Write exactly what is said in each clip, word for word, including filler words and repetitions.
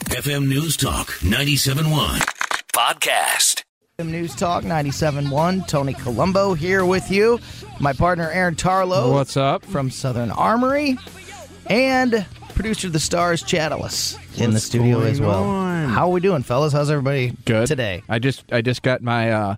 F M News Talk ninety-seven point one podcast. F M News Talk ninety-seven point one. Tony Colombo here with you. My partner Aaron Tarlow. What's up? From Southern Armory. And producer of the Stars, Chad Ellis, in the studio as well. On? How are we doing, fellas? How's everybody Good today? I just I just got my uh,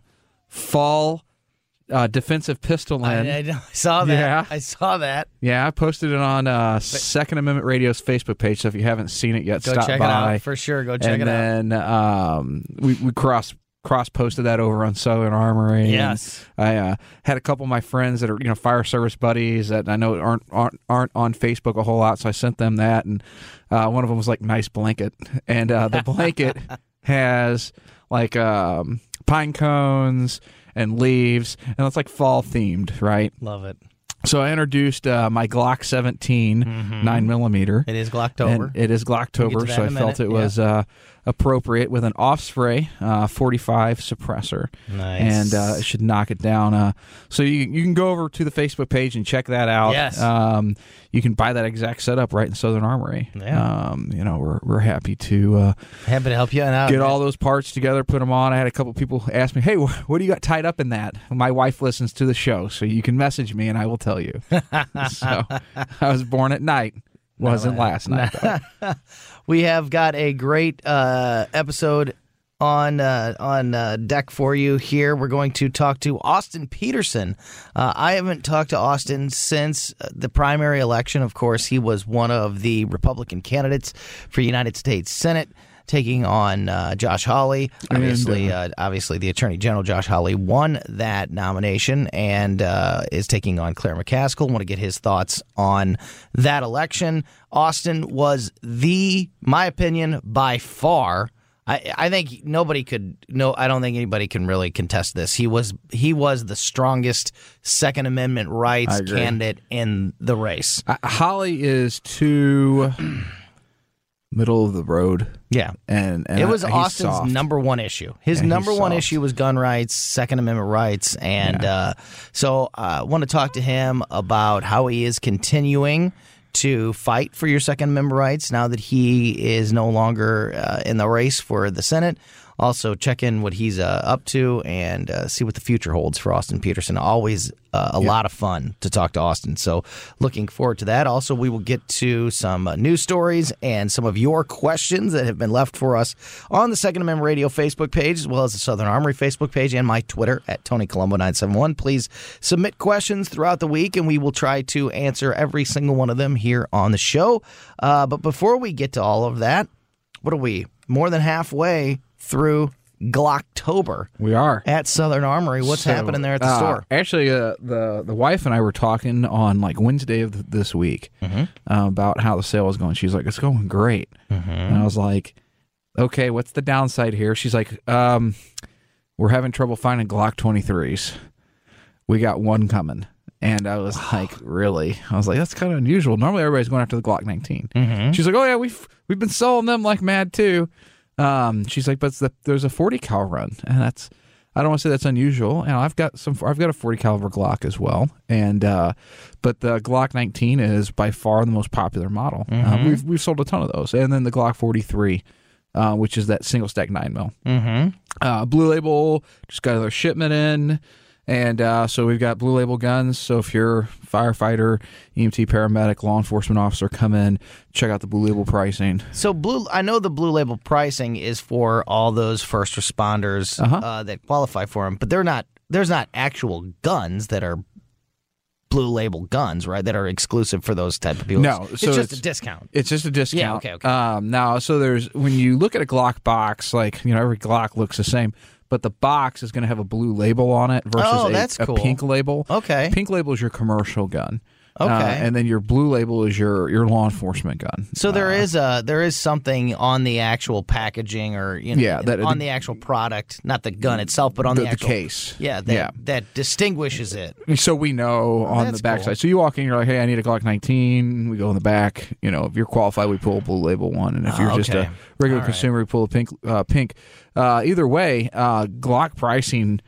fall uh, defensive pistol in. I, I, I saw that. Yeah. I saw that. Yeah, I posted it on uh, Second Amendment Radio's Facebook page, so if you haven't seen it yet, Go stop check by. it out. For sure, go check and it out. then um, we, we cross cross posted that over on Southern Armory. Yes. And I uh, had a couple of my friends that are you know fire service buddies that I know aren't aren't aren't on Facebook a whole lot, so I sent them that, and uh, one of them was like, nice blanket, and uh, the blanket has like um, pine cones and leaves, and it's like fall themed, right? Love it. So I introduced uh, my Glock seventeen Mm-hmm. nine millimeter. It is Glocktober. And it is We'll get to Glocktober, that so I in a felt minute, it was uh, appropriate with an off-spray uh, forty-five suppressor. Nice. And uh, it should knock it down. Uh, so you you can go over to the Facebook page and check that out. Yes. Um, you can buy that exact setup right in Southern Armory. Yeah. Um, you know, we're we're happy to uh, Happy to help you out. get all those parts together, put them on. I had a couple people ask me, hey, wh- what do you got tied up in that? My wife listens to the show, so you can message me and I will tell you. So I was born at night. Wasn't last night, though. We have got a great uh, episode on uh, on uh, deck for you here. We're going to talk to Austin Peterson. Uh, I haven't talked to Austin since the primary election. Of course, he was one of the Republican candidates for United States Senate, taking on uh, Josh Hawley. Obviously, And, uh, obviously, the Attorney General Josh Hawley won that nomination and uh, is taking on Claire McCaskill. I want to get his thoughts on that election. Austin was the, my opinion, by far. I, I think nobody could. No, I don't think anybody can really contest this. He was he was the strongest Second Amendment rights candidate in the race. Uh, Holly is too middle of the road. Yeah. And, and it was uh, he's Austin's soft. number one issue. His Yeah, he's number one soft. issue was gun rights, Second Amendment rights. And Yeah. uh, so I uh, want to talk to him about how he is continuing to fight for your Second Amendment rights now that he is no longer uh, in the race for the Senate. Also, check in what he's uh, up to and uh, see what the future holds for Austin Peterson. Always uh, a Yeah. lot of fun to talk to Austin. So looking forward to that. Also, we will get to some uh, news stories and some of your questions that have been left for us on the Second Amendment Radio Facebook page, as well as the Southern Armory Facebook page and my Twitter at Tony Colombo nine seven one. Please submit questions throughout the week, and we will try to answer every single one of them here on the show. Uh, but before we get to all of that, what are we? More than halfway through Glocktober. We are. At Southern Armory. What's So, happening there at the uh, store? Actually, uh, the the wife and I were talking on like Wednesday of th- this week Mm-hmm. uh, about how the sale was going. She's like, "It's going great," Mm-hmm. and I was like, "Okay, what's the downside here?" She's like, um, "We're having trouble finding Glock twenty-threes. We got one coming." And I was like, "Really?" I was like, "That's kind of unusual. Normally, everybody's going after the Glock nineteen." Mm-hmm. She's like, "Oh yeah, we've we've been selling them like mad too." Um, she's like, "But it's the, there's a forty cal run, and that's I don't want to say that's unusual. And I've got some I've got a forty caliber Glock as well, and uh, but the Glock nineteen is by far the most popular model. Mm-hmm. Uh, we've we've sold a ton of those, and then the Glock forty-three, uh, which is that single stack nine mil. Mm-hmm. Uh, Blue Label just got another shipment in. And uh, so we've got Blue Label guns. So if you're a firefighter, E M T, paramedic, law enforcement officer, come in, check out the Blue Label pricing. So blue, I know the Blue Label pricing is for all those first responders Uh-huh. uh, that qualify for them, but they're not. There's not actual guns that are Blue Label guns, right? That are exclusive for those type of people. No, it's so just it's- a discount. It's just a discount. Yeah, okay, okay. Um, now, so there's when you look at a Glock box, like you know, every Glock looks the same, but the box is going to have a blue label on it versus Oh, a, that's a cool. pink label. Okay. Pink label is your commercial gun. Okay. Uh, and then your blue label is your, your law enforcement gun. So there Uh, is a there is something on the actual packaging, or you know, Yeah, that- on the actual product, not the gun itself, but on the, the, the actual case. Yeah, that, Yeah. that distinguishes it. So we know on that's the backside. cool. So you walk in, you're like, hey, I need a Glock nineteen. We go in the back. You know, if you're qualified, we pull a blue label one. And if Oh, you're just okay. a regular All right. consumer, we pull a pink. Uh, pink. Uh, either way, uh, Glock pricing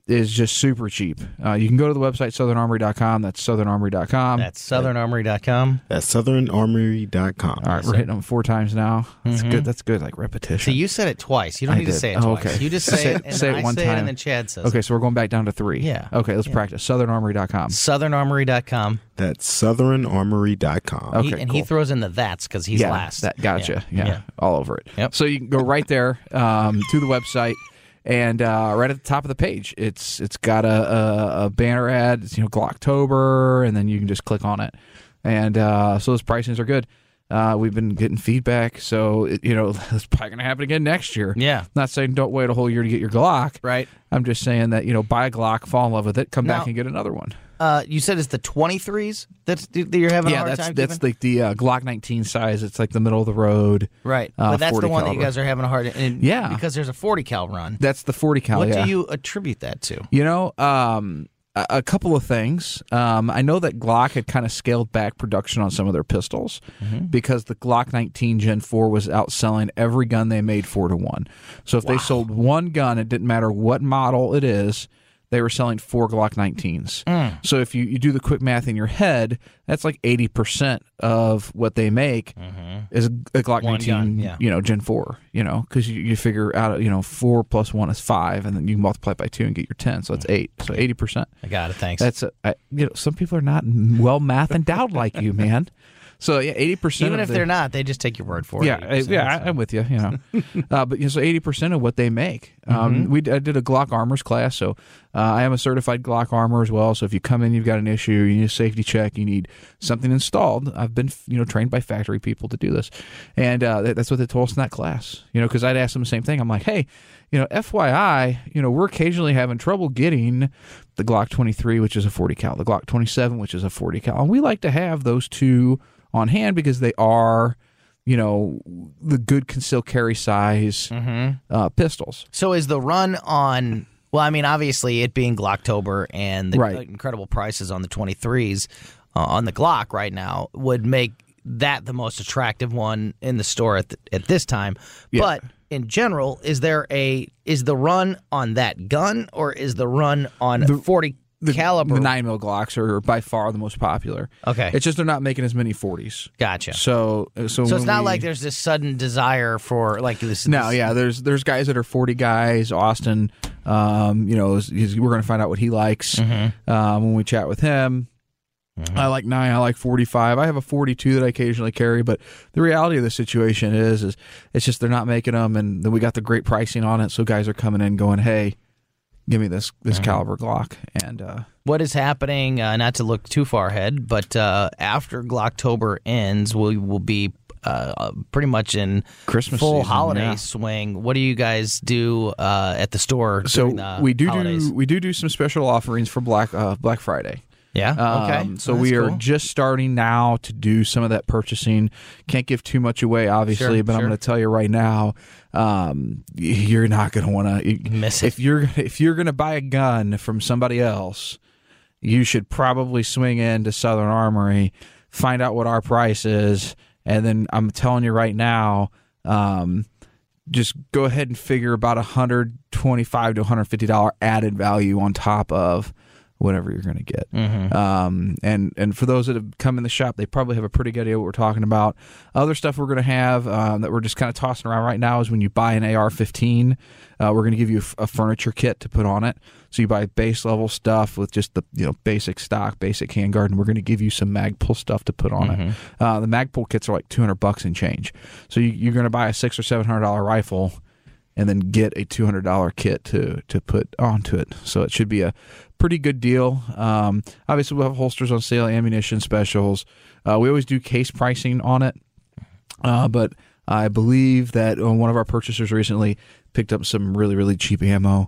is just super cheap. Uh, you can go to the website southern armory dot com. That's southern armory dot com. That's southern armory dot com. That's southern armory dot com. All right, we're hitting them four times now. That's Mhm. good. That's good, like repetition. So you said it twice. You don't I need to did. say it Oh, twice. okay. You just say, Say it, it- and say then it I one say it, time. and then Chad says Okay, it. so we're going back down to three. Yeah. Okay, let's Yeah. practice. southern armory dot com. southern armory dot com. That's southern armory dot com. Okay, he, and cool. he throws in the that's because he's yeah, last. That, gotcha. Yeah, Yeah. all over it. Yep. So you can go right there um, to the website. And uh, right at the top of the page, it's it's got a, a, a banner ad. It's, you know, Glocktober, and then you can just click on it. And uh, so those pricings are good. Uh, we've been getting feedback, so it, you know it's probably going to happen again next year. Yeah. Not saying don't wait a whole year to get your Glock. Right. I'm just saying that, you know, buy a Glock, fall in love with it, come Now- back and get another one. Uh, you said it's the twenty-threes that's, that you're having a Yeah, hard that's time that's keeping? like the uh, Glock nineteen size. It's like the middle of the road. Right. uh, but that's the forty one that caliber. you guys are having a hard and Yeah. because there's a forty cal run. That's the forty cal. What yeah. do you attribute that to? You know, um, a, a couple of things. Um, I know that Glock had kind of scaled back production on some of their pistols Mm-hmm. because the Glock nineteen Gen four was outselling every gun they made four to one. So if they sold one gun, it didn't matter what model it is, they were selling four Glock nineteens. Mm. So if you, you do the quick math in your head, that's like eighty percent of what they make is a Glock One nineteen, gun, yeah. you know, Gen four, you know, because you, you figure out, you know, four plus one is five, and then you multiply it by two and get your ten, so it's eight. So eighty percent. I got it. Thanks. That's, a, I, you know, some people are not well math endowed like you, man. So yeah, eighty percent Even of if the, they're not, they just take your word for yeah, it. I- yeah, I, I'm with you. You know, uh, but you know, so eighty percent of what they make. Um, Mm-hmm. We I did a Glock armors class, so uh, I am a certified Glock armor as well. So if you come in, you've got an issue, you need a safety check, you need something installed. I've been you know trained by factory people to do this, and uh, that, that's what they told us in that class. You know, because I'd ask them the same thing. I'm like, hey, you know, F Y I, you know, we're occasionally having trouble getting the Glock twenty-three, which is a forty cal, the Glock twenty-seven, which is a forty cal, and we like to have those two on hand because they are, you know, the good concealed carry size uh, pistols. So is the run on? Well, I mean, obviously, it being Glocktober and the Right. incredible prices on the twenty-threes uh, on the Glock right now would make that the most attractive one in the store at the, at this time. Yeah. But in general, is there a is the run on that gun or is the run on forty The, caliber? the nine mil Glocks are by far the most popular. Okay. It's just they're not making as many forties. Gotcha. So, so, So when it's not we- like there's this sudden desire for like this. No, this- yeah, there's there's guys that are forty guys. Austin, um, you know, is, is, we're going to find out what he likes Mm-hmm. um, when we chat with him. I like nine. I like forty-five. I have a forty-two that I occasionally carry, but the reality of the situation is, is it's just they're not making them, and then we got the great pricing on it. So guys are coming in going, "Hey, give me this this Mm-hmm. caliber Glock," and uh, What is happening? Uh, not to look too far ahead, but uh, after Glocktober ends, we will be uh, pretty much in Christmas full season, holiday yeah. swing. What do you guys do uh, at the store? so during the we do holidays? do we do do some special offerings for Black uh, Black Friday. Yeah. Okay. Um, so Well, we that's are cool. just starting now to do some of that purchasing. Can't give too much away, obviously, Sure, but I'm sure. going to tell you right now, um, y- you're not going to want to Miss it. if you're if you're going to buy a gun from somebody else. You should probably swing into Southern Armory, find out what our price is, and then I'm telling you right now, um, just go ahead and figure about one hundred twenty-five to one hundred fifty dollars added value on top of whatever you're going to get. Mm-hmm. Um, and, and for those that have come in the shop, they probably have a pretty good idea what we're talking about. Other stuff we're going to have um, that we're just kind of tossing around right now is when you buy an A R fifteen, uh, we're going to give you a, f- a furniture kit to put on it. So you buy base level stuff with just the you know basic stock, basic handguard, and we're going to give you some Magpul stuff to put on it. Uh, the Magpul kits are like two hundred bucks and change. So you, you're going to buy a six or seven hundred dollar rifle and then get a two hundred dollar kit to to put onto it. So it should be a pretty good deal. Um, obviously, we'll have holsters on sale, ammunition specials. Uh, we always do case pricing on it, uh, but I believe that uh, one of our purchasers recently picked up some really, really cheap ammo.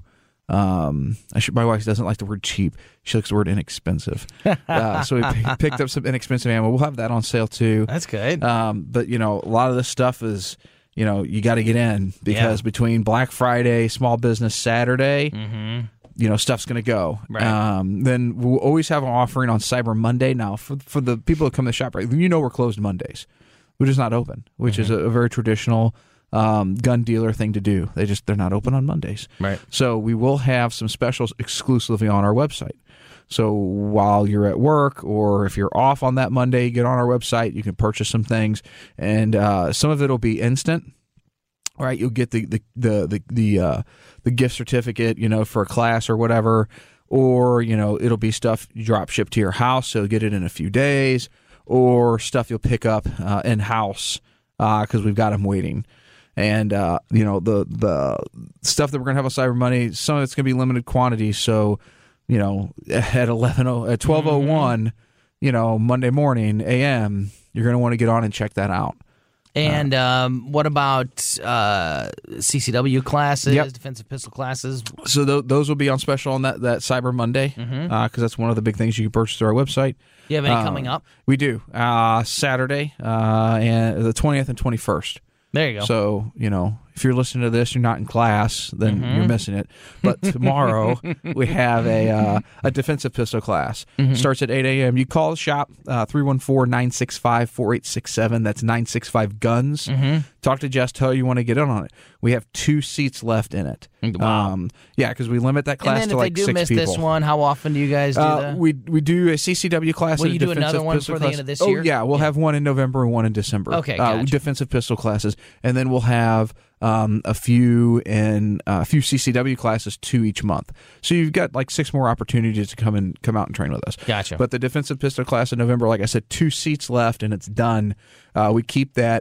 Um, I should, my wife doesn't like the word cheap. She likes the word inexpensive. uh, so we p- picked up some inexpensive ammo. We'll have that on sale too. That's good. Um, but you know, a lot of this stuff is, you know, you got to get in because Yeah. between Black Friday, Small Business Saturday, mm-hmm. you know, stuff's going to go. Right. Um, then we'll always have an offering on Cyber Monday. Now, for for the people that come to the shop, right, you know, we're closed Mondays. We're just not open, which Mm-hmm. is a, a very traditional um, gun dealer thing to do. They just they're not open on Mondays. Right. So we will have some specials exclusively on our website. So while you're at work or if you're off on that Monday, get on our website. You can purchase some things, and uh, some of it will be instant. Right, you'll get the the the the the, uh, the gift certificate, you know, for a class or whatever, or you know, it'll be stuff you drop ship to your house, so you'll get it in a few days, or stuff you'll pick up uh, in house because uh, we've got them waiting. And uh, you know, the the stuff that we're gonna have on Cyber Monday, some of it's gonna be limited quantity. So, you know, at eleven oh at twelve oh one, you know, Monday morning A M, you're gonna want to get on and check that out. And um, what about uh, C C W classes, Yep. defensive pistol classes? So th- those will be on special on that, that Cyber Monday because Mhm. uh, that's one of the big things you can purchase through our website. You have any Uh, coming up? We do. Uh, Saturday, uh, and the twentieth and twenty-first. There you go. So, you know, if you're listening to this, you're not in class, then Mhm. you're missing it. But tomorrow we have a uh, a defensive pistol class. Mhm. Starts at eight a.m. You call the shop, uh, three one four, nine six five, four eight six seven. That's nine six five guns. Mhm. Talk to Jess, tell her you want to get in on it. We have two seats left in it. Wow. Um, yeah, because we limit that And class then to if like they do six miss people. this one, how often do you guys do Uh, that? we we do a C C W class. Will and a you do defensive another one pistol for the class. end of this oh, year? yeah, we'll Yeah. have one in November and one in December. Okay, uh, gotcha. defensive pistol classes, and then we'll have um, a few in uh, a few C C W classes, two each month. So you've got like six more opportunities to come and come out and train with us. Gotcha. But the defensive pistol class in November, like I said, two seats left, and it's done. Uh, we keep that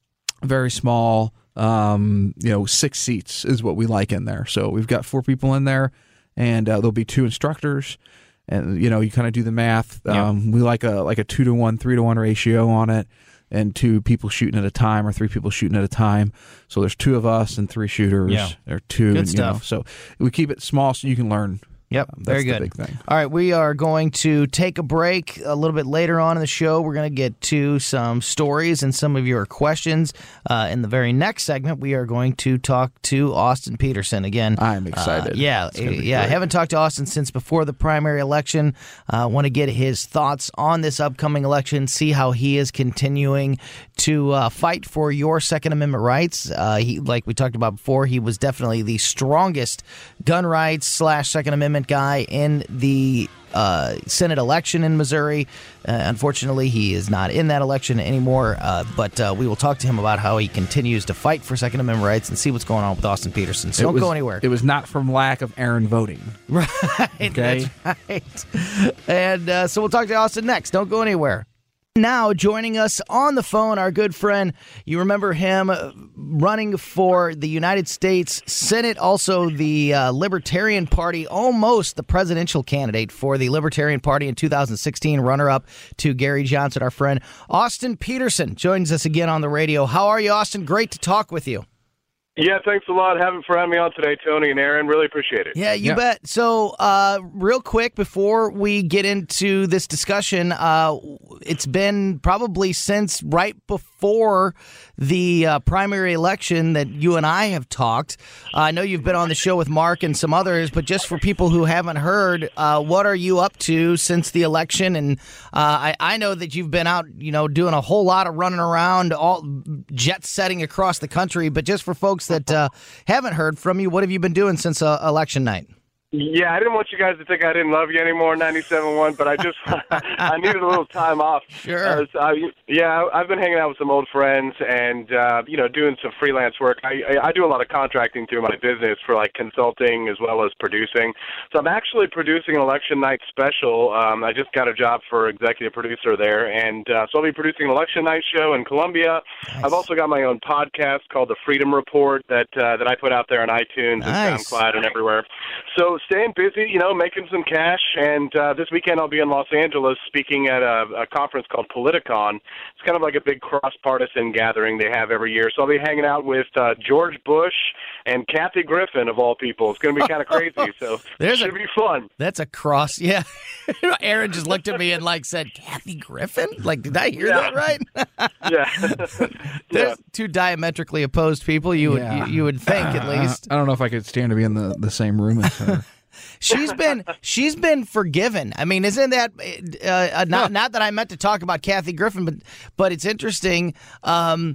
very small. Um, you know, six seats is what we like in there. So we've got four people in there, and uh, there'll be two instructors. And you know, you kind of do the math. Yeah. Um, we like a like a two to one, three to one ratio on it, and two people shooting at a time or three people shooting at a time. So there's two of us and three shooters. Yeah. Or two. Good and, you know, stuff. so we keep it small so you can learn. Yep, That's very the good. big thing. All right, we are going to take a break a little bit later on in the show. We're going to get to some stories and some of your questions. Uh, in the very next segment, we are going to talk to Austin Peterson again. I'm excited. Uh, yeah, It's gonna be yeah. I great. haven't talked to Austin since before the primary election. I uh, want to get his thoughts on this upcoming election, see how he is continuing to uh, fight for your Second Amendment rights. Uh, he, like we talked about before, he was definitely the strongest gun rights slash Second Amendment guy in the uh, Senate election in Missouri. Uh, unfortunately, he is not in that election anymore, uh, but uh, we will talk to him about how he continues to fight for Second Amendment rights and see what's going on with Austin Peterson. So It don't was- go anywhere. It was not from lack of Aaron voting. Right. Okay. That's right. And uh, so we'll talk to Austin next. Don't go anywhere. Now joining us on the phone, our good friend, you remember him uh, running for the United States Senate, also the uh, Libertarian Party, almost the presidential candidate for the Libertarian Party in two thousand sixteen, runner-up to Gary Johnson, our friend. Austin Peterson joins us again on the radio. How are you, Austin? Great to talk with you. Yeah, thanks a lot having for having me on today, Tony and Aaron. Really appreciate it. Yeah, you Yeah. bet. So, uh, real quick, before we get into this discussion, uh, it's been probably since right before the uh, primary election that you and I have talked. Uh, I know you've been on the show with Mark and some others, but just for people who haven't heard, uh, what are you up to since the election? And uh, I, I know that you've been out, you know, doing a whole lot of running around, all jet setting across the country. But just for folks that uh, haven't heard from you, what have you been doing since uh, election night? Yeah, I didn't want you guys to think I didn't love you anymore, ninety-seven point one, but I just I needed a little time off. Sure. Uh, so I, yeah, I've been hanging out with some old friends and, uh, you know, doing some freelance work. I, I, I do a lot of contracting through my business for, like, consulting as well as producing. So I'm actually producing an election night special. Um, I just got a job for executive producer there, and uh, so I'll be producing an election night show in Columbia. Nice. I've also got my own podcast called The Freedom Report that uh, that I put out there on iTunes Nice. and SoundCloud and everywhere. So staying busy, you know, making some cash, and uh, this weekend I'll be in Los Angeles speaking at a, a conference called Politicon. It's kind of like a big cross-partisan gathering they have every year. So I'll be hanging out with uh, George Bush and Kathy Griffin, of all people. It's going to be kind of crazy, so There's it a- should be fun. That's a cross. Yeah. Aaron just looked at me and like said, Kathy Griffin? Like, did I hear Yeah. that right? Yeah. There's yeah. two diametrically opposed people, you would Yeah. you, you would think at least. I don't know if I could stand to be in the, the same room as her. She's been she's been forgiven. I mean, isn't that uh, uh, not not that I meant to talk about Kathy Griffin, but but it's interesting. Um,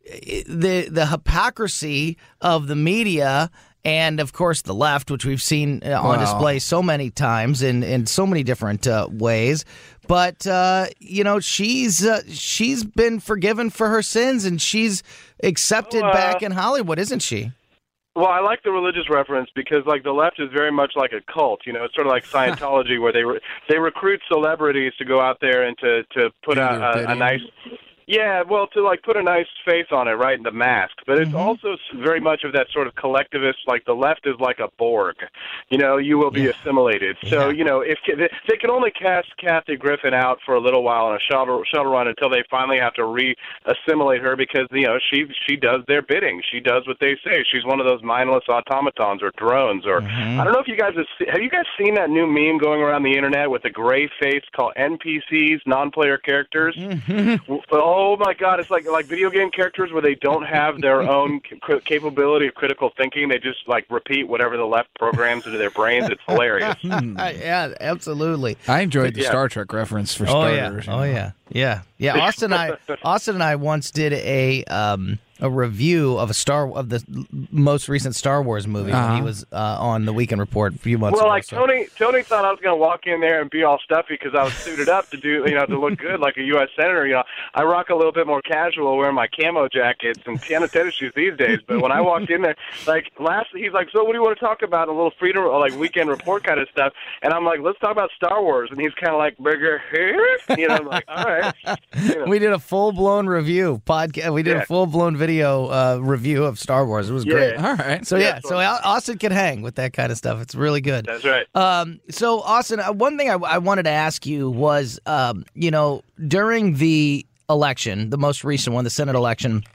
the the hypocrisy of the media and, of course, the left, which we've seen uh, on Wow. display so many times in, in so many different uh, ways. But, uh, you know, she's uh, she's been forgiven for her sins, and she's accepted Well, uh, back in Hollywood, isn't she? Well, I like the religious reference because, like, the left is very much like a cult. You know, it's sort of like Scientology, where they re- they recruit celebrities to go out there and to to put Do out their a, a bidding. nice. Yeah, well, to like put a nice face on it, right, in the mask. But it's Mm-hmm. also s- very much of that sort of collectivist, like the left is like a Borg. You know, you will be Yeah. assimilated. So, Yeah. you know, if they they can only cast Kathy Griffin out for a little while on a shuttle shuttle run until they finally have to re-assimilate her because, you know, she she does their bidding. She does what they say. She's one of those mindless automatons or drones. Or Mm-hmm. I don't know if you guys have se- have you guys seen that new meme going around the internet with the gray face called N P Cs, non-player characters? Mm-hmm. Oh my God, it's like like video game characters where they don't have their own c- capability of critical thinking. They just like repeat whatever the left programs into their brains. It's hilarious. Yeah, absolutely. I enjoyed the Yeah. Star Trek reference for Oh yeah, starters. you oh know. yeah, yeah, yeah. Austin and I, Austin and I once did a um, a review of a Star of the most recent Star Wars movie when he Uh-huh. was uh, on the Weekend Report a few months Well, ago. like so- Tony, Tony thought I was going to walk in there and be all stuffy because I was suited up to do, you know, to look good like a U S senator. You know, I rock a little bit more casual, wearing my camo jackets and piano tennis shoes these days. But when I walked in there, like last, he's like, "So, what do you want to talk about?" A little freedom, like Weekend Report kind of stuff. And I'm like, "Let's talk about Star Wars." And he's kind of like, "Burger here," you know. I'm like, "All right." You know. we did a full blown review podcast. We did Yeah. a full blown video uh, review of Star Wars. It was great. Yeah. All right. So yeah, Yeah, so Au- Austin can hang with that kind of stuff. It's really good. That's right. Um, so Austin, uh, one thing I, I wanted to ask you was, um, you know, during the election, the most recent one, the Senate election,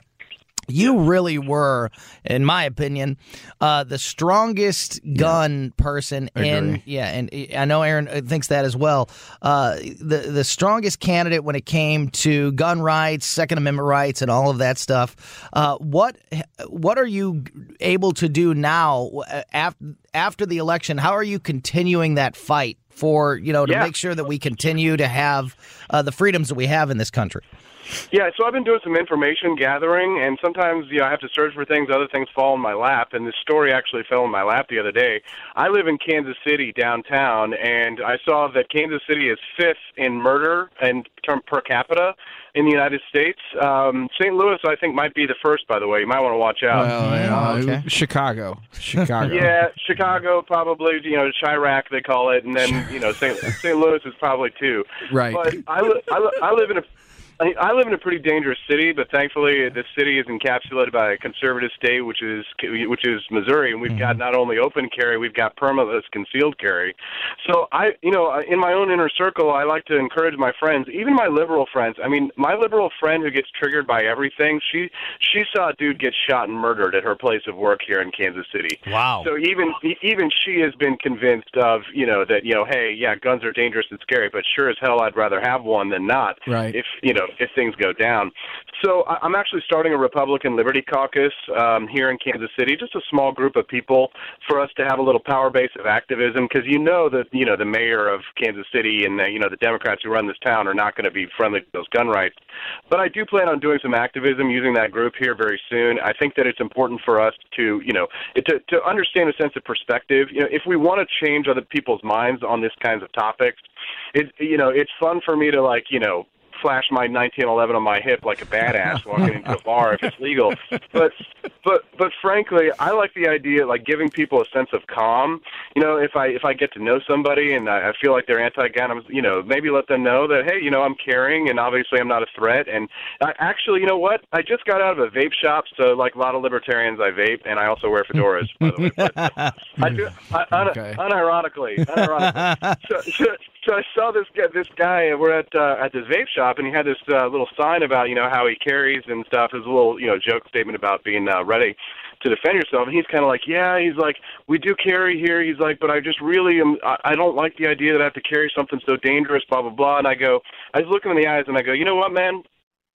you really were, in my opinion, uh, the strongest gun person I in. agree. Yeah, and I know Aaron thinks that as well. Uh, the the strongest candidate when it came to gun rights, Second Amendment rights, and all of that stuff. Uh, what what are you able to do now after after the election? How are you continuing that fight for you know to Yeah. make sure that we continue to have uh, the freedoms that we have in this country? Yeah, so I've been doing some information gathering, and sometimes, you know, I have to search for things, other things fall in my lap, and this story actually fell in my lap the other day. I live in Kansas City, downtown, and I saw that Kansas City is fifth in murder and term per capita in the United States. Um, Saint Louis, I think, might be the first, by the way. You might want to watch out. Well, yeah, Oh, okay. Chicago. Chicago. Yeah, Chicago probably, you know, Chirac they call it, and then, you know, Saint Saint Louis is probably two. Right. But I, li- I, li- I live in a I I live in a pretty dangerous city, but thankfully this city is encapsulated by a conservative state, which is which is Missouri, and we've got not only open carry, we've got permitless concealed carry. So I, you know, in my own inner circle, I like to encourage my friends, even my liberal friends. I mean, my liberal friend who gets triggered by everything, she she saw a dude get shot and murdered at her place of work here in Kansas City. Wow. So even even she has been convinced of, you know, that, you know, hey, yeah, guns are dangerous and scary, but sure as hell I'd rather have one than not. Right. If, you know, if things go down. So I- I'm actually starting a Republican Liberty Caucus um, here in Kansas City, just a small group of people for us to have a little power base of activism, because you know that, you know, the mayor of Kansas City and, the, you know, the Democrats who run this town are not going to be friendly to those gun rights. But I do plan on doing some activism using that group here very soon. I think that it's important for us to, you know, to, to understand a sense of perspective. You know, if we want to change other people's minds on this kinds of topics, it, you know, it's fun for me to, like, you know, flash my nineteen eleven on my hip like a badass walking into a bar if it's legal. But but but frankly, I like the idea, like giving people a sense of calm. You know, if I if I get to know somebody and I, I feel like they're anti-gun, I'm, you know, maybe let them know that, hey, you know, I'm caring and obviously I'm not a threat. And I, actually, you know what? I just got out of a vape shop, so like a lot of libertarians, I vape, and I also wear fedoras, by the way. But I do, I, un, Okay. unironically, unironically. so, so, so I saw this guy, this guy. We're at uh, at this vape shop, and he had this uh, little sign about, you know, how he carries and stuff. It was a little, you know, joke statement about being uh, ready to defend yourself. And he's kind of like, yeah, he's like, we do carry here. He's like, but I just really am. I, I don't like the idea that I have to carry something so dangerous, blah blah blah. And I go, I just look him in the eyes and I go, you know what, man?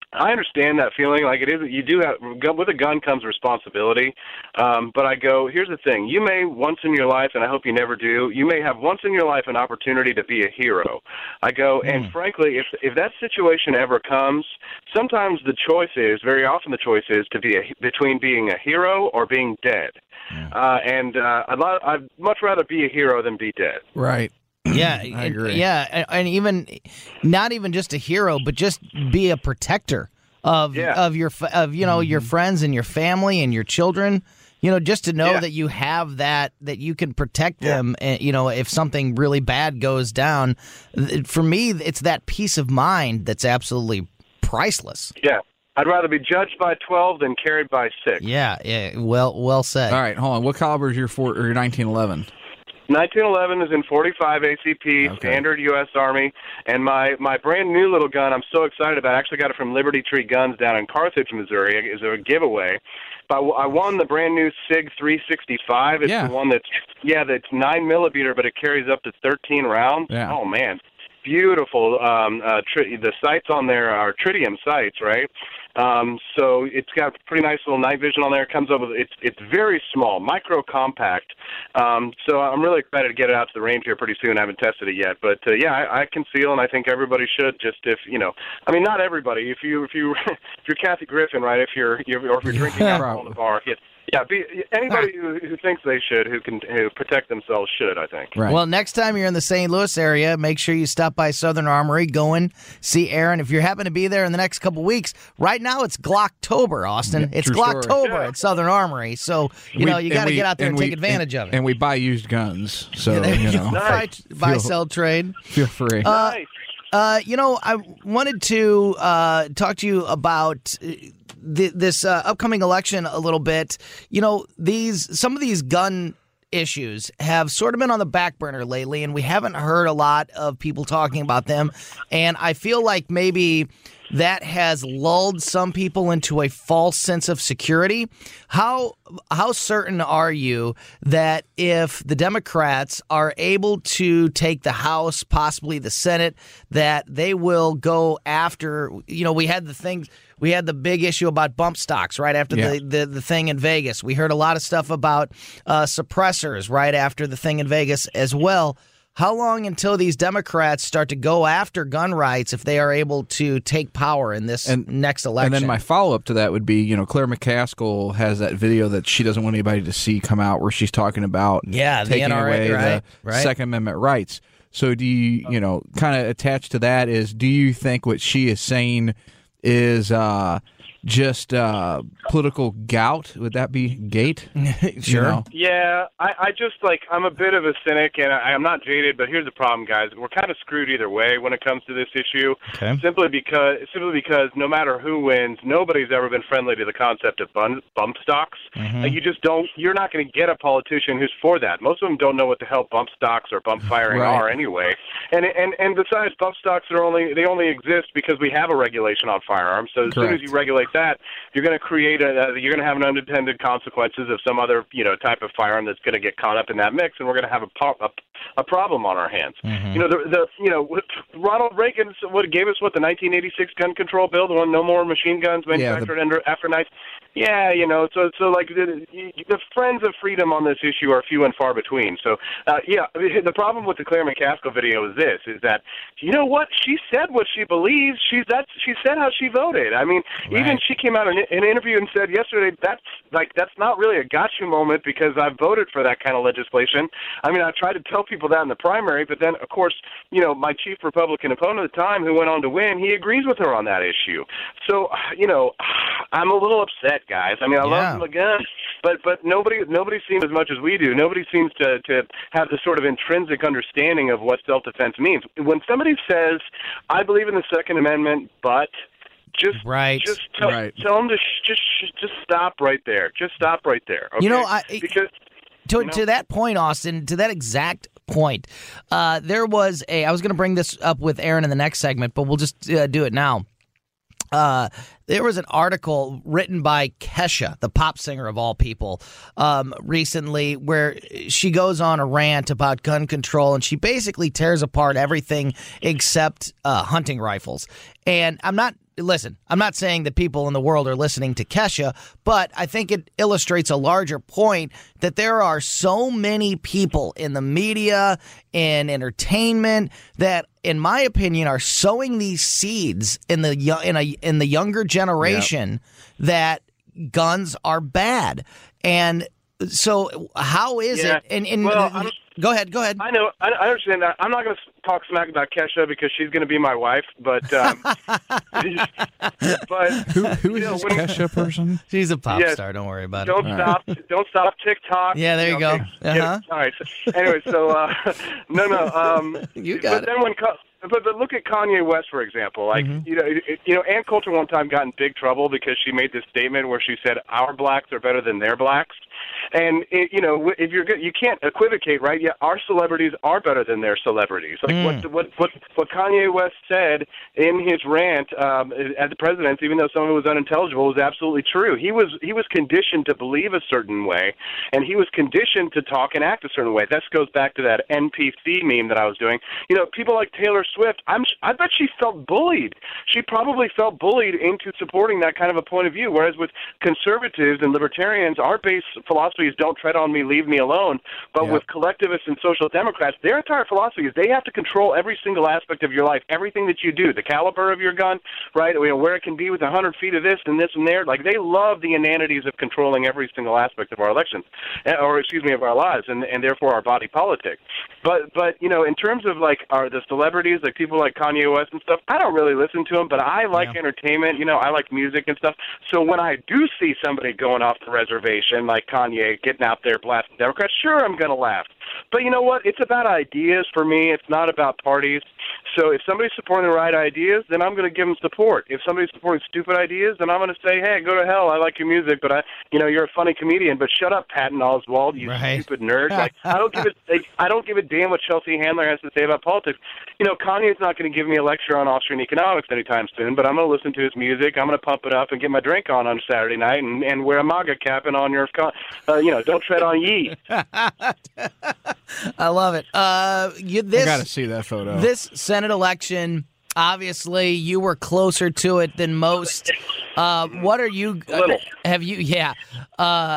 I understand that feeling. Like it is, you do have, with a gun comes responsibility. Um, but I go, here's the thing. You may once in your life, and I hope you never do, you may have once in your life an opportunity to be a hero. I go, mm. and frankly, if if that situation ever comes, sometimes the choice is, very often the choice is to be a, between being a hero or being dead. Yeah. Uh, and uh, I'd, lo- I'd much rather be a hero than be dead. Right. Yeah, I agree. Yeah, and even not even just a hero, but just be a protector of yeah. of your of you know mm-hmm. your friends and your family and your children. You know, just to know yeah. that you have that, that you can protect yeah. them. And, you know, if something really bad goes down, for me, it's that peace of mind that's absolutely priceless. Yeah. I'd rather be judged by twelve than carried by six. Yeah, yeah. Well, well said. All right, hold on. What caliber is your for, or your nineteen eleven? nineteen eleven is in forty-five A C P, okay. standard U S Army, and my, my brand new little gun I'm so excited about. I actually got it from Liberty Tree Guns down in Carthage, Missouri. It's a giveaway. But I won the brand new SIG three sixty-five. It's yeah. the one that's, yeah, that's nine millimeter, but it carries up to thirteen rounds. Yeah. Oh, man. Beautiful. Um, uh, tri- the sights on there are tritium sights, right? Um, so it's got pretty nice little night vision on there. It comes up with, it's it's very small, micro compact. Um, so I'm really excited to get it out to the range here pretty soon. I haven't tested it yet, but uh, yeah, I, I conceal, and I think everybody should. Just if you know, I mean, not everybody. If you if you if you're Kathy Griffin, right? If you're, you're or if you're drinking alcohol in the bar, yeah. Yeah, be, anybody who, who thinks they should, who can who protect themselves, should, I think. Right. Well, next time you're in the Saint Louis area, make sure you stop by Southern Armory, go in, see Aaron. If you happen to be there in the next couple weeks, right now it's Glocktober, Austin. Yeah, it's true Glocktober yeah. at Southern Armory, so you We- know you got to we- get out there and, we- take advantage and, of it. And we buy used guns, so Yeah, there you you know, go. buy, Nice. buy Feel- sell, trade. feel free. Uh, Nice. Uh, you know, I wanted to uh, talk to you about uh, th- this uh, upcoming election a little bit. You know, these some of these gun issues have sort of been on the back burner lately, and we haven't heard a lot of people talking about them. And I feel like maybe that has lulled some people into a false sense of security. How how certain are you that if the Democrats are able to take the House, possibly the Senate, that they will go after, you know, we had the thing, we had the big issue about bump stocks right after Yeah. the, the, the thing in Vegas. We heard a lot of stuff about uh, suppressors right after the thing in Vegas as well. How long until these Democrats start to go after gun rights if they are able to take power in this And- next election? And then my follow-up to that would be, you know, Claire McCaskill has that video that she doesn't want anybody to see come out where she's talking about Yeah, the taking N R A, away right, the right. Second Amendment rights. So do you, you know, kind of attached to that is, do you think what she is saying is uh, just uh, political gout? Would that be gate? Sure. You know? Yeah, I, I just, like, I'm a bit of a cynic, and I, I'm not jaded, but here's the problem, guys. We're kind of screwed either way when it comes to this issue. Okay. Simply because, simply because no matter who wins, nobody's ever been friendly to the concept of bump, bump stocks. Mm-hmm. Like, you just don't, you're not going to get a politician who's for that. Most of them don't know what the hell bump stocks or bump firing Right. are anyway. And, and, and besides, bump stocks are only, they only exist because we have a regulation on firearms. So as soon Correct. as you regulate that, you're going to create a, uh, you're going to have an unintended consequences of some other, you know, type of firearm that's going to get caught up in that mix, and we're going to have a, po- a, a problem on our hands. Mm-hmm. You know, the, the you know, Ronald Reagan what gave us what the nineteen eighty-six gun control bill, the one no more machine guns manufactured the- under after night. Yeah, you know, so so like the, the friends of freedom on this issue are few and far between. So uh, yeah, the problem with the Claire McCaskill video is this: is that you know what she said, what she believes. She's that's she said how she voted. I mean, Right. even she came out in an interview and said yesterday that's like that's not really a gotcha moment because I voted for that kind of legislation. I mean, I tried to tell people that in the primary, but then of course, you know, my chief Republican opponent at the time, who went on to win, he agrees with her on that issue. So you know, I'm a little upset, guys. I mean, I Yeah. love the gun, but but nobody nobody seems as much as we do. Nobody seems to to have the sort of intrinsic understanding of what self-defense means. When somebody says, "I believe in the Second Amendment," but Just, Right. just tell, Right. tell them to sh- just sh- just stop right there. Just stop right there. Okay? You know, I- because To, You know? to that point, Austin, to that exact point, uh, there was a. I was going to bring this up with Aaron in the next segment, but we'll just uh, do it now. Uh, there was an article written by Kesha, the pop singer of all people, um, recently, where she goes on a rant about gun control, and she basically tears apart everything except uh, hunting rifles. And I'm not listen, I'm not saying that people in the world are listening to Kesha, but I think it illustrates a larger point that there are so many people in the media and entertainment that, in my opinion, are sowing these seeds in the yo- in a in the younger generation yep. that guns are bad. And so how is yeah. it? And, and well, I'm, go ahead, go ahead. I know, I, I understand that. I'm not going to talk smack about Kesha because she's going to be my wife, but um, but who, who is know, this when, Kesha person? She's a pop yeah, star. Don't worry about don't it. Stop, right. Don't stop TikTok. Yeah, there you, know, go. Okay, uh-huh. All right. So, anyway, so uh, no, no. Um, you got but it. Then when. But, but look at Kanye West, for example. Like, mm-hmm. you know, it, you know, Ann Coulter one time got in big trouble because she made this statement where she said our blacks are better than their blacks. And, it, you know, if you're good, you can't equivocate, right? Yeah, our celebrities are better than their celebrities. Like mm. what, what what what Kanye West said in his rant um, at the presidency, even though some of it was unintelligible, was absolutely true. He was he was conditioned to believe a certain way, and he was conditioned to talk and act a certain way. This goes back to that N P C meme that I was doing. You know, people like Taylor Swift, I'm I bet she felt bullied. She probably felt bullied into supporting that kind of a point of view, whereas with conservatives and libertarians, our base philosophy is don't tread on me, leave me alone. But yeah. with collectivists and social democrats, their entire philosophy is they have to control every single aspect of your life, everything that you do, the caliber of your gun, right? You know, where it can be within one hundred feet of this and this and there. Like, they love the inanities of controlling every single aspect of our elections, or excuse me, of our lives, and, and therefore our body politic. But, but you know, in terms of, like, our the celebrities, like people like Kanye West and stuff, I don't really listen to them, but I like yeah. entertainment. You know, I like music and stuff. So when I do see somebody going off the reservation, like Kanye, getting out there blasting Democrats, sure, I'm going to laugh. But you know what? It's about ideas for me. It's not about parties. So if somebody's supporting the right ideas, then I'm going to give them support. If somebody's supporting stupid ideas, then I'm going to say, hey, go to hell. I like your music, but I, you know, you're a funny comedian. But shut up, Patton Oswalt, you right. stupid nerd. Like, I don't give a, I don't give a damn what Chelsea Handler has to say about politics. You know, Kanye's not going to give me a lecture on Austrian economics anytime soon, but I'm going to listen to his music. I'm going to pump it up and get my drink on on Saturday night and, and wear a MAGA cap and on your, uh, you know, don't tread on ye. I love it. Uh, you, this, I got to see that photo. This Senate election, obviously, you were closer to it than most. Uh, what are you? Uh, have you? Yeah. Uh,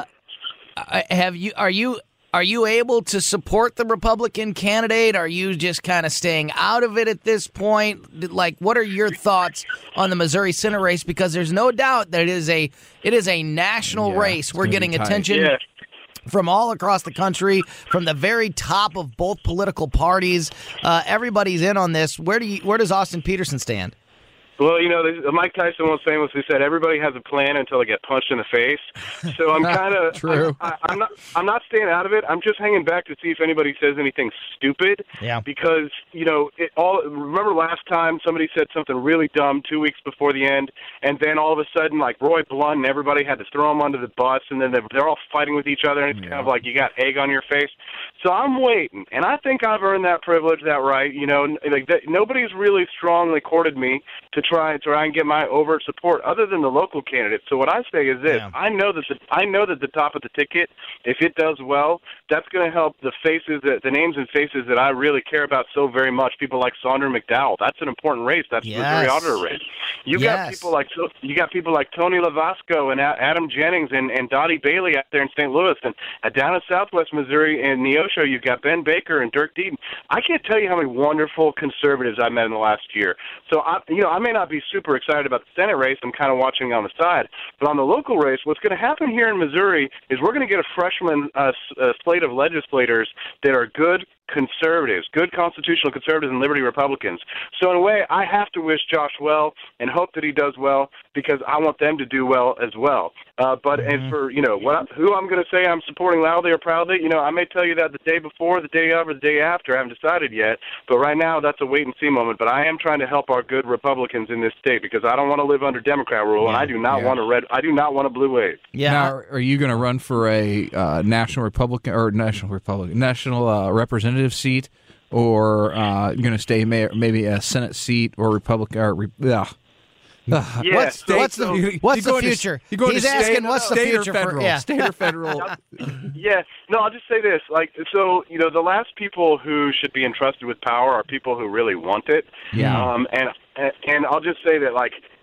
have you? Are you? Are you able to support the Republican candidate? Are you just kind of staying out of it at this point? Like, what are your thoughts on the Missouri Senate race? Because there's no doubt that it is a it is a national yeah, race. We're getting attention. Yeah. From all across the country, from the very top of both political parties. Uh, everybody's in on this. Where do you? Where does Austin Peterson stand? Well, you know, Mike Tyson once famously said, "Everybody has a plan until they get punched in the face." So I'm kind of true. I, I, I'm not. I'm not staying out of it. I'm just hanging back to see if anybody says anything stupid. Yeah. Because you know, it all. Remember last time somebody said something really dumb two weeks before the end, and then all of a sudden, like Roy Blunt and everybody had to throw him under the bus, and then they're, they're all fighting with each other, and it's yeah. kind of like you got egg on your face. So I'm waiting, and I think I've earned that privilege, that right. You know, like that, nobody's really strongly courted me to try and try and get my overt support other than the local candidates. So what I say is this: yeah. I know that the I know that the top of the ticket, if it does well, that's going to help the faces, that, the names and faces that I really care about so very much. People like Sondra McDowell. That's an important race. That's the yes. Missouri auditor race. You yes. got people like you got people like Tony Lavasco and Adam Jennings and, and Dottie Bailey out there in Saint Louis, and uh, down in Southwest Missouri in Neosho, you've got Ben Baker and Dirk Deaton. I can't tell you how many wonderful conservatives I met in the last year. So I, you know, I may not be super excited about the Senate race. I'm kind of watching on the side. But on the local race, what's going to happen here in Missouri is we're going to get a freshman uh, uh, slate of legislators that are good conservatives, good constitutional conservatives and liberty Republicans. So in a way, I have to wish Josh well and hope that he does well because I want them to do well as well. Uh, but mm-hmm. as for, you know, what I, who I'm going to say I'm supporting loudly or proudly, you know, I may tell you that the day before, the day of, or the day after. I haven't decided yet. But right now, that's a wait-and-see moment. But I am trying to help our good Republicans in this state because I don't want to live under Democrat rule, yeah. and I do not yeah. want a red. I do not want a blue wave. Yeah. Now, are you going to run for a uh, national Republican or national Republican national uh, representative seat, or uh, you're going to stay may- maybe a Senate seat or Republican? Or re- ugh. Uh, yeah, what's so, what's the so, what's the future? To, He's asking state, what's the state future or federal? For, yeah. State or federal? yeah, no, I'll just say this. Like, so you know, the last people who should be entrusted with power are people who really want it. Yeah. Um, and and I'll just say that, like,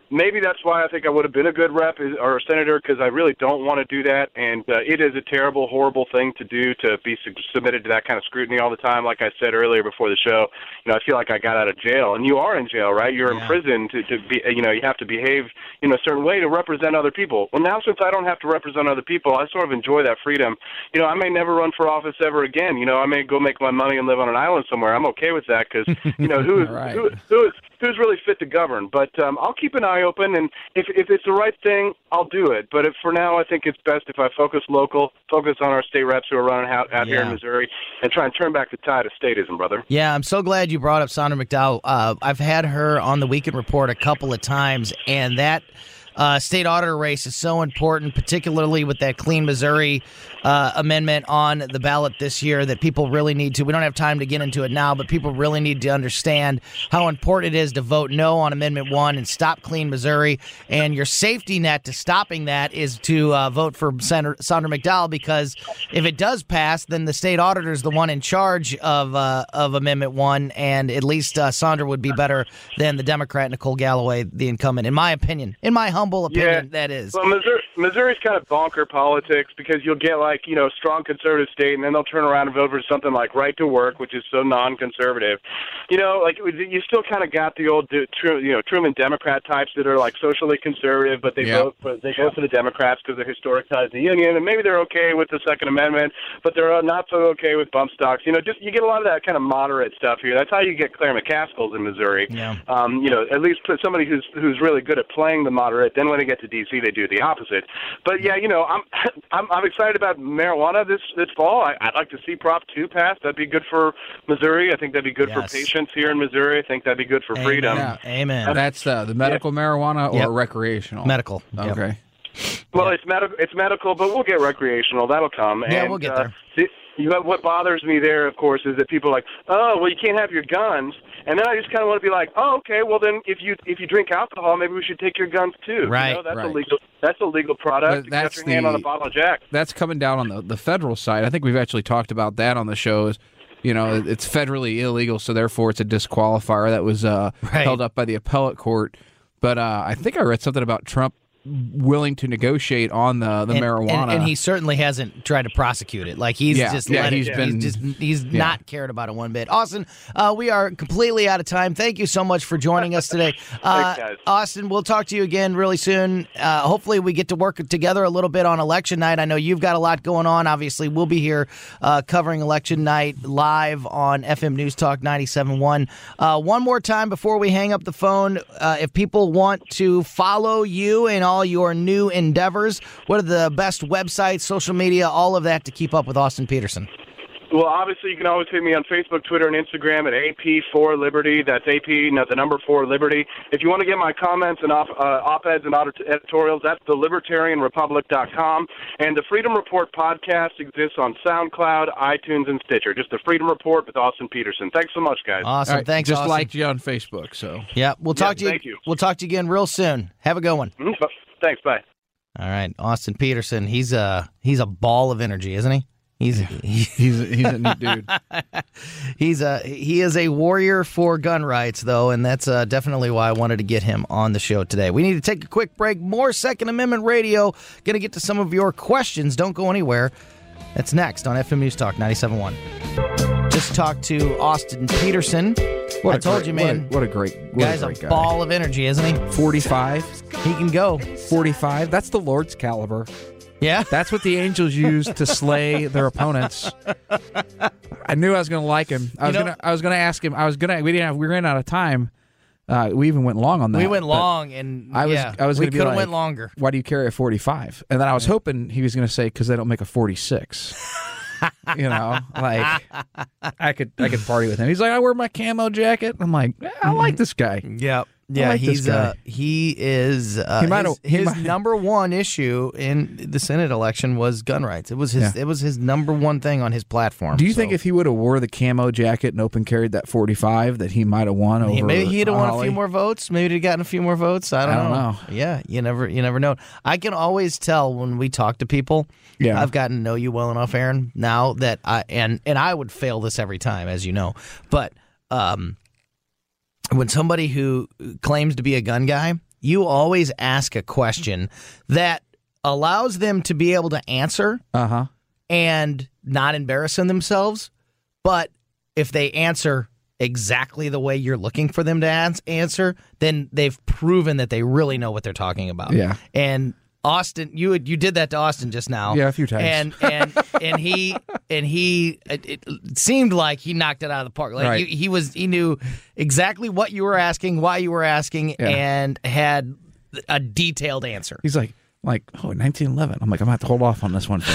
maybe that's why I think I would have been a good rep or a senator, because I really don't want to do that. And uh, it is a terrible, horrible thing to do, to be su- submitted to that kind of scrutiny all the time. Like I said earlier before the show, you know, I feel like I got out of jail. And you are in jail, right? You're yeah. in prison to, to be, you know, you have to behave, you know, a certain way to represent other people. Well, now since I don't have to represent other people, I sort of enjoy that freedom. You know, I may never run for office ever again. You know, I may go make my money and live on an island somewhere. I'm okay with that because, you know, who is, right. who, who is, who's really fit to govern? But um, I'll keep an eye open, and if if it's the right thing, I'll do it. But if for now, I think it's best if I focus local, focus on our state reps who are running out, out yeah. here in Missouri, and try and turn back the tide of statism, brother. Yeah, I'm so glad you brought up Sondra McDowell. Uh, I've had her on the Weekend Report a couple of times, and that uh, state auditor race is so important, particularly with that Clean Missouri uh, amendment on the ballot this year, that people really need to. We don't have time to get into it now, but people really need to understand how important it is to vote no on Amendment one and stop Clean Missouri. And your safety net to stopping that is to uh, vote for Senator Sondra McDowell, because if it does pass, then the state auditor is the one in charge of uh, of Amendment one, and at least uh, Sondra would be better than the Democrat Nicole Galloway, the incumbent, in my opinion. In my humble opinion, yeah. that is. Well, Missouri, Missouri's kind of bonker politics, because you'll get, like, you know, strong conservative state, and then they'll turn around and vote for something like right to work, which is so non-conservative. You know, like, you still kind of got the old, you know, Truman Democrat types that are, like, socially conservative, but they yep. vote for they vote for the Democrats because they're historic ties to the Union, and maybe they're okay with the Second Amendment, but they're not so okay with bump stocks. You know, just you get a lot of that kind of moderate stuff here. That's how you get Claire McCaskills in Missouri. Yeah. Um, you know, at least put somebody who's who's really good at playing the moderate. Then when they get to D C, they do the opposite. But yeah, you know, I'm I'm, I'm excited about marijuana this this fall. I, I'd like to see Prop two passed. That'd be good for Missouri. I think that'd be good yes. for patients here in Missouri. I think that'd be good for Amen. freedom. Yeah. Amen. That's uh, the medical yeah. marijuana or yep. recreational? Medical. Okay. Yep. Well, yep. it's medical. It's medical, but we'll get recreational. That'll come. Yeah, and, we'll get uh, there. The, you know, what bothers me there, of course, is that people are like, oh, well, you can't have your guns. And then I just kind of want to be like, oh, okay, well, then if you if you drink alcohol, maybe we should take your guns too. Right. You know, that's right. a legal that's a legal product. But that's you got your the, hand on a bottle of Jack. That's coming down on the, the federal side. I think we've actually talked about that on the show. Is, you know, it's federally illegal, so therefore it's a disqualifier that was uh, right. held up by the appellate court. But uh, I think I read something about Trump willing to negotiate on the, the and, marijuana, and, and he certainly hasn't tried to prosecute it. Like he's yeah, just yeah, let he's it, been he's just he's yeah. not cared about it one bit. Austin, uh, we are completely out of time. Thank you so much for joining us today. Uh, Thanks, guys. Austin, we'll talk to you again really soon. Uh, hopefully we get to work together a little bit on election night. I know you've got a lot going on. Obviously, we'll be here uh, covering election night live on F M News Talk ninety-seven point one. Uh, one more time before we hang up the phone, uh, if people want to follow you and all your new endeavors, what are the best websites, social media, all of that to keep up with Austin Peterson? Well, obviously, you can always hit me on Facebook, Twitter, and Instagram at A P four Liberty. That's A P, not the number four Liberty. If you want to get my comments and op, uh, op-eds and editorials, that's the libertarian republic dot com. And the Freedom Report podcast exists on SoundCloud, iTunes, and Stitcher. Just the Freedom Report with Austin Peterson. Thanks so much, guys. Awesome. Right, Thanks, just Austin. liked you on Facebook. So yeah, we'll talk yeah, to you, thank you. We'll talk to you again real soon. Have a good one. Mm-hmm. Thanks. Bye. All right, Austin Peterson. He's a he's a ball of energy, isn't he? He's yeah. he's a, he's a neat dude. he's a he is a warrior for gun rights, though, and that's uh, definitely why I wanted to get him on the show today. We need to take a quick break. More Second Amendment Radio. Going to get to some of your questions. Don't go anywhere. That's next on F M News Talk ninety-seven point one. Just talked to Austin Peterson. What I told great, you, man. What a, what a great what guy's a, great a guy. ball of energy, isn't he? forty-five He can go. forty-five That's the Lord's caliber. Yeah, that's what the angels use to slay their opponents. I knew I was going to like him. I was going to. I was going to ask him. I was going to. We didn't have. We ran out of time. Uh, we even went long on that. We went long, and I was. Yeah, I was we going to be could like, have went longer. Why do you carry a forty-five? And then I was hoping he was going to say because they don't make a forty-six. You know, like I could. I could party with him. He's like, I wear my camo jacket. I'm like, I like this guy. Yep. Yeah, like he's uh, he is uh, he might his, he his might. number one issue in the Senate election was gun rights. It was his Yeah. it was his number one thing on his platform. Do you so. think if he would have wore the camo jacket and open carried that forty-five that he might have won over? Maybe he'd have won a Holly? few more votes. Maybe he'd gotten a few more votes. I don't, I don't know. know. Yeah, you never you never know. I can always tell when we talk to people. Yeah. I've gotten to know you well enough, Aaron. Now that I and and I would fail this every time, as you know, but. um When somebody who claims to be a gun guy, you always ask a question that allows them to be able to answer Uh-huh. and not embarrassing themselves. But if they answer exactly the way you're looking for them to ans- answer, then they've proven that they really know what they're talking about. Yeah. And Austin, you had, you did that to Austin just now. Yeah, a few times. And and and he and he it, it seemed like he knocked it out of the park. Like Right. he, he was he knew exactly what you were asking, why you were asking, Yeah. and had a detailed answer. He's like, like, oh, nineteen eleven. I'm like, I'm going to have to hold off on this one for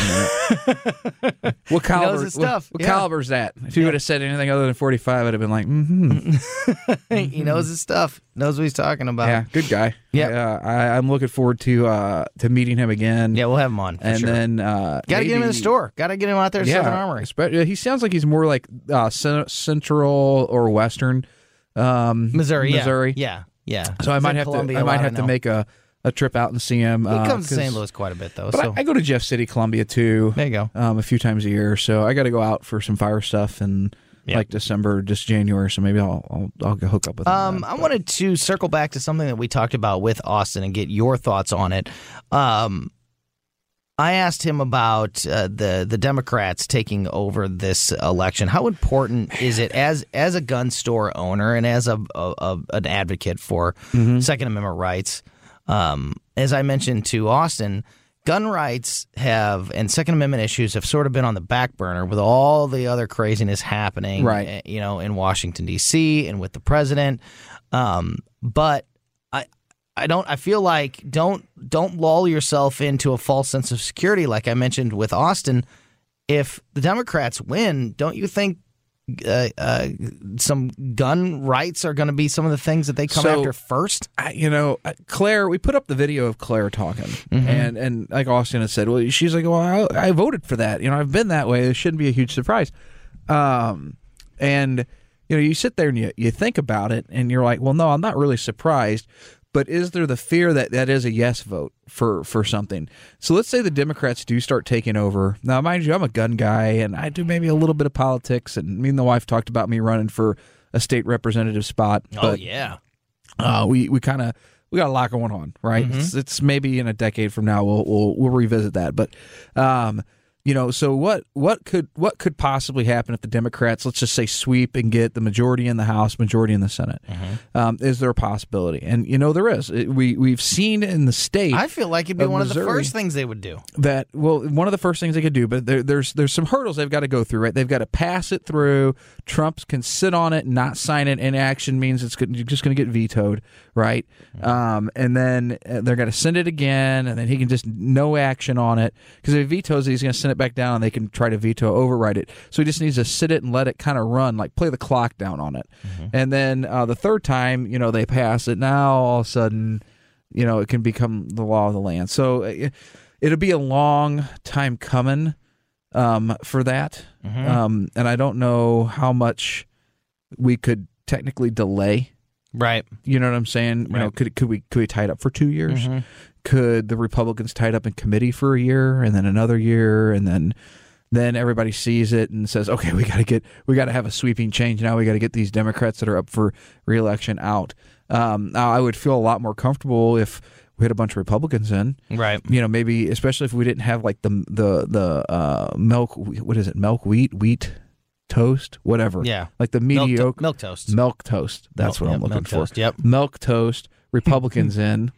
a minute. What caliber? his what stuff. what Yeah. caliber is that? If you would have said anything other than forty-five, I'd have been like, mm-hmm. He knows his stuff. Knows what he's talking about. Yeah, good guy. Yep. Yeah, I, I'm looking forward to uh, to meeting him again. Yeah, we'll have him on. For and sure. then uh, Got to get him in the maybe- store. Got to get him out there at Yeah, Southern Armory. espe- he sounds like he's more like uh, cen- central or western um, Missouri. Missouri. Yeah. Yeah. yeah. So I He's might in have Columbia to. I a might lot, have to know. make a, a trip out and see him. He uh, comes to 'cause- Saint Louis quite a bit, though. But so I, I go to Jeff City, Columbia too. there you go. Um, a few times a year, so I got to go out for some fire stuff in Yep. like December, just January. So maybe I'll I'll, I'll go hook up with him. Um, then, I but- wanted to circle back to something that we talked about with Austin and get your thoughts on it. Um, I asked him about uh, the the Democrats taking over this election. How important is it as as a gun store owner and as a, a, a an advocate for Mm-hmm. Second Amendment rights? Um, as I mentioned to Austin, gun rights have and Second Amendment issues have sort of been on the back burner with all the other craziness happening, Right. eh, you know, in Washington D C and with the president. Um, but I, I don't. I feel like don't don't lull yourself into a false sense of security, like I mentioned with Austin. If the Democrats win, don't you think uh, uh, some gun rights are going to be some of the things that they come So- after first? I, you know, uh, Claire, we put up the video of Claire talking, Mm-hmm. and and like Austin had said, well, she's like, well, I, I voted for that. You know, I've been that way. It shouldn't be a huge surprise. Um, and you know, you sit there and you you think about it, and you're like, well, no, I'm not really surprised. But is there the fear that that is a yes vote for, for something? So let's say the Democrats do start taking over. Now, mind you, I'm a gun guy, and I do maybe a little bit of politics. And me and the wife talked about me running for a state representative spot. Oh but, yeah, uh, we we kind of we got a lot going on, right? Mm-hmm. It's, it's maybe in a decade from now we'll we'll, we'll revisit that, but um, you know, so what what could what could possibly happen if the Democrats, let's just say, sweep and get the majority in the House, majority in the Senate? Mm-hmm. Um, is there a possibility? And you know, there is. It, we we've seen in the state. I feel like it'd be of one of the Missouri. first things they would do. That well, one of the first things they could do, but there, there's there's some hurdles they've got to go through, right? They've got to pass it through. Trump can sit on it, not sign it. Inaction means it's good, just going to get vetoed, right? Um, and then uh, they're going to send it again, and then he can just no action on it because if he vetoes it, he's going to send it back down, and they can try to veto override it. So he just needs to sit it and let it kind of run, like play the clock down on it. Mm-hmm. And then uh, the third time, you know, they pass it. Now all of a sudden, you know, it can become the law of the land. So it, it'll be a long time coming um, for that. Mm-hmm. Um, and I don't know how much we could technically delay. Right. You know what I'm saying? You know, Right. could could we could we tie it up for two years? Mhm. Could the Republicans tie it up in committee for a year and then another year and then then everybody sees it and says, okay, we got to get we got to have a sweeping change now. We got to get these Democrats that are up for reelection out. Um, now I would feel a lot more comfortable if we had a bunch of Republicans in. Right. You know, maybe especially if we didn't have like the the the uh, milk. What is it? Milk wheat wheat toast, whatever. Yeah. like the Milk, mediocre to- milk toast. milk toast. That's Milk- what yep, I'm looking milk for. toast, yep. Milk toast. Republicans in.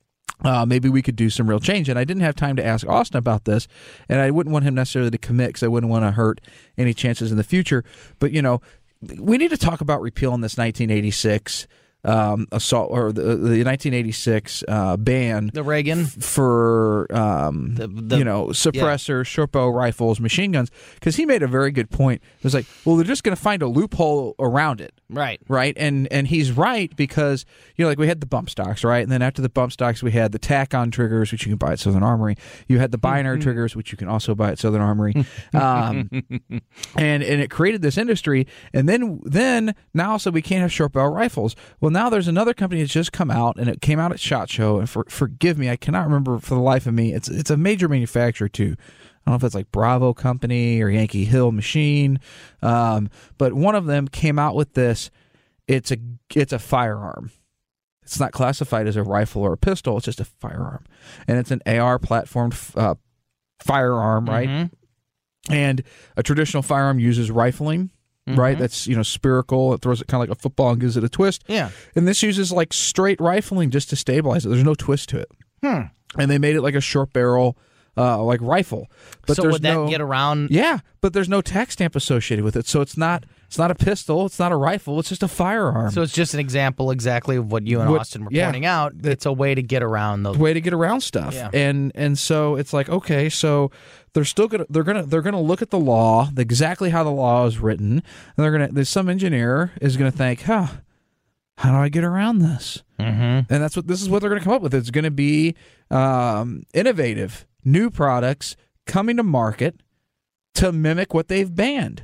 Uh, maybe we could do some real change. And I didn't have time to ask Austin about this, and I wouldn't want him necessarily to commit because I wouldn't want to hurt any chances in the future. But, you know, we need to talk about repealing this nineteen eighty-six um, assault or the, the nineteen eighty-six uh, ban The Reagan. for um, The- the- you know suppressors, short bow rifles, machine guns. Because he made a very good point. It was like, well, they're just going to find a loophole around it. Right. Right, and and he's right because you know, like we had the bump stocks, right, and then after the bump stocks, we had the tack-on triggers, which you can buy at Southern Armory. You had the binary triggers, which you can also buy at Southern Armory, um, and and it created this industry. And then then now also we can't have short barrel rifles. Well, now there's another company that's just come out, and it came out at SHOT Show. And for, forgive me, I cannot remember for the life of me. It's it's a major manufacturer too. I don't know if it's like Bravo Company or Yankee Hill Machine, um, but one of them came out with this. It's a it's a firearm, it's not classified as a rifle or a pistol. It's just a firearm. And it's an A R platformed uh, firearm, right? Mm-hmm. And a traditional firearm uses rifling, mm-hmm. right? That's, you know, spherical. It throws it kind of like a football and gives it a twist. Yeah. And this uses like straight rifling just to stabilize it. There's no twist to it. Hmm. And they made it like a short barrel, uh, like rifle. But so there's would that no, get around? Yeah, but there's no tax stamp associated with it. So it's not it's not a pistol. It's not a rifle. It's just a firearm. So it's just an example exactly of what you and What- Austin were yeah. pointing out. It's a way to get around those. way to get around stuff. Yeah. And and so it's like, okay, so they're still gonna they're gonna they're gonna look at the law, exactly how the law is written, and they're gonna there's some engineer is gonna think, huh, how do I get around this? Mm-hmm. And that's what this is what they're gonna come up with. It's gonna be um, innovative, new products coming to market to mimic what they've banned.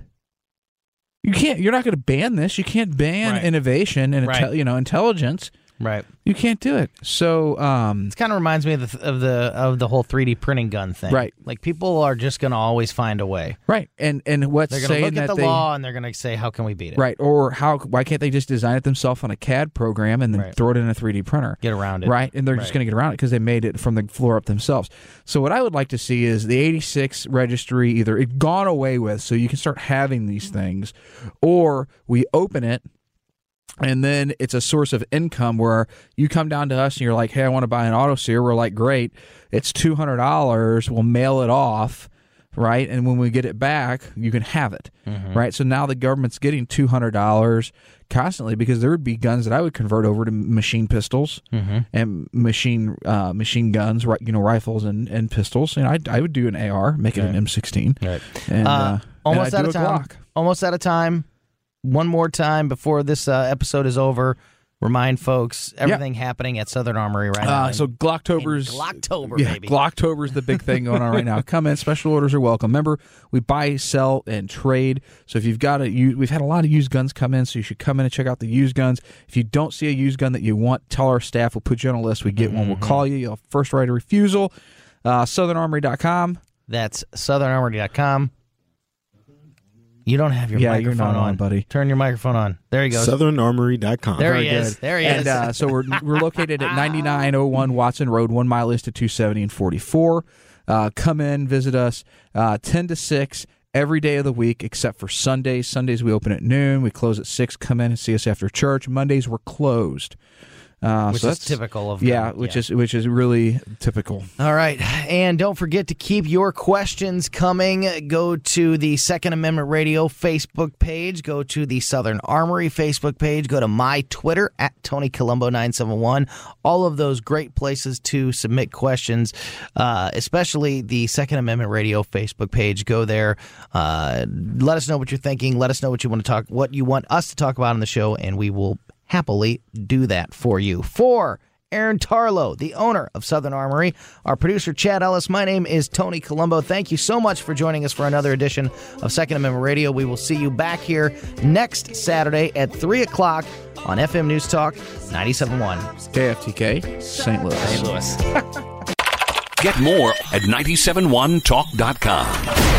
You can't. You're not going to ban this. You can't ban Right. innovation and Right. inte- you know intelligence. Right. You can't do it. So um, It kind of reminds me of the of the of the whole three D printing gun thing. Right. Like people are just going to always find a way. right, and and what's They're going to saying look at that the they law and they're going to say, "How can we beat it?" right or how why can't they just design it themselves on a C A D program and then Right. throw it in a three D printer? Get around it. Right, and they're just Right. going to get around it because they made it from the floor up themselves. So what I would like to see is the eighty-six registry either it gone away with, so you can start having these things, or we open it, and then it's a source of income where you come down to us and you're like, hey, I want to buy an auto sear. We're like, great, it's two hundred dollars. We'll mail it off. Right, and when we get it back, you can have it. Mm-hmm. Right, so now the government's getting two hundred dollars constantly because there would be guns that I would convert over to machine pistols Mm-hmm. and machine uh, machine guns, right? You know, rifles and, and pistols. And I I would do an A R, make it an M sixteen. Right. And, Uh, uh, almost and out I'd of do a time. Glock. Almost out of time. One more time before this uh, episode is over. Remind folks everything happening at Southern Armory right now. Uh, so Glocktober's In Glocktober, yeah, baby. Glocktober's the big thing going on right now. Come in, special orders are welcome. Remember, we buy, sell, and trade. So if you've got a, you, we've had a lot of used guns come in, so you should come in and check out the used guns. If you don't see a used gun that you want, tell our staff. We'll put you on a list. We get one. We'll call you. You'll have first right of refusal. Uh, southern armory dot com. That's southern armory dot com. You don't have your Yeah, microphone you're not on, on, buddy. Turn your microphone on. There he goes. southern armory dot com. There Very he is. good. There he and, is. uh, so we're we're located at ninety-nine oh one Watson Road, one mile east of two seventy and forty-four. Uh, come in, visit us, uh, ten to six every day of the week except for Sundays. Sundays we open at noon. We close at six. Come in and see us after church. Mondays we're closed. Uh, which so is that's typical of yeah, them. which Yeah. is which is really typical. All right. And don't forget to keep your questions coming. Go to the Second Amendment Radio Facebook page. Go to the Southern Armory Facebook page. Go to my Twitter at Tony Colombo nine seven one. All of those great places to submit questions, uh, especially the Second Amendment Radio Facebook page. Go there. Uh, let us know what you're thinking. Let us know what you want to talk, what you want us to talk about on the show, and we will happily do that for you. For Aaron Tarlow, the owner of Southern Armory, our producer Chad Ellis, my name is Tony Colombo. Thank you so much for joining us for another edition of Second Amendment Radio. We will see you back here next Saturday at three o'clock on F M News Talk ninety-seven point one. K F T K, Saint Louis. Saint Louis. Get more at nine seven one talk dot com.